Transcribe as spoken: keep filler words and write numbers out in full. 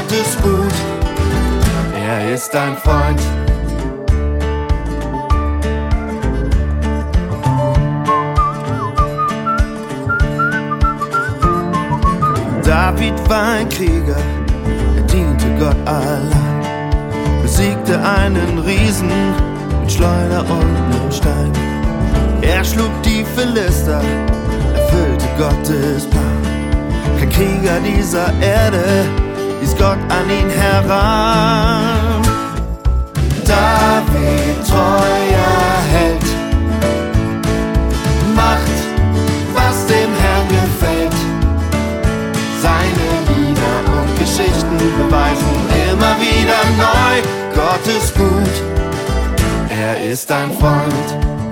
Gott ist gut, er ist dein Freund. David war ein Krieger, er diente Gott allein, besiegte einen Riesen mit Schleuder und einem Stein. Er schlug die Philister, erfüllte Gottes Plan. Kein Krieger dieser Erde ließ Gott an ihn heran. David, treuer Held, macht, was dem Herrn gefällt. Seine Lieder und Geschichten beweisen immer wieder neu: Gott ist gut, er ist dein Freund.